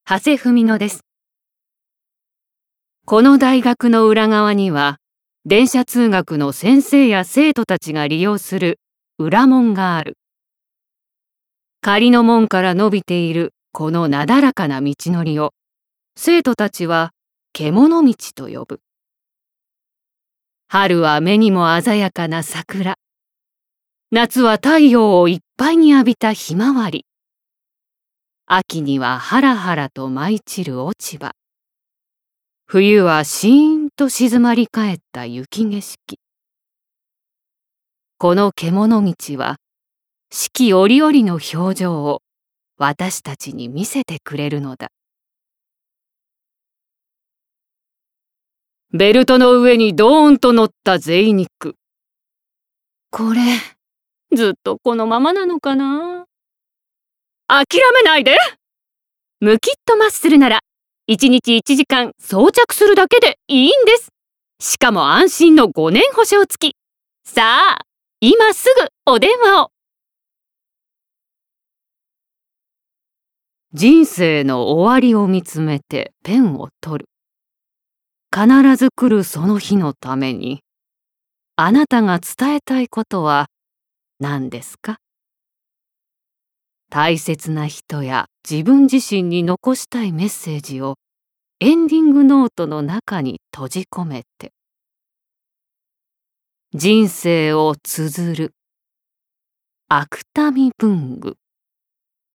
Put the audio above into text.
長谷文乃です。この大学の裏側には、電車通学の先生や生徒たちが利用する裏門がある。仮の門から伸びているこのなだらかな道のりを、生徒たちは獣道と呼ぶ。春は目にも鮮やかな桜。夏は太陽をいっぱいに浴びたひまわり。秋にはハラハラと舞い散る落ち葉。冬はシーンと静まり返った雪景色。この獣道は四季折々の表情を私たちに見せてくれるのだ。ベルトの上にドーンと乗った贅肉。これ、ずっとこのままなのかな？諦めないで！ムキッとマッスルなら、1日1時間装着するだけでいいんです。しかも安心の5年保証付き。さあ、今すぐお電話を。人生の終わりを見つめてペンを取る。必ず来るその日のために、あなたが伝えたいことは何ですか？大切な人や自分自身に残したいメッセージをエンディングノートの中に閉じ込めて。人生を綴る芥見文具。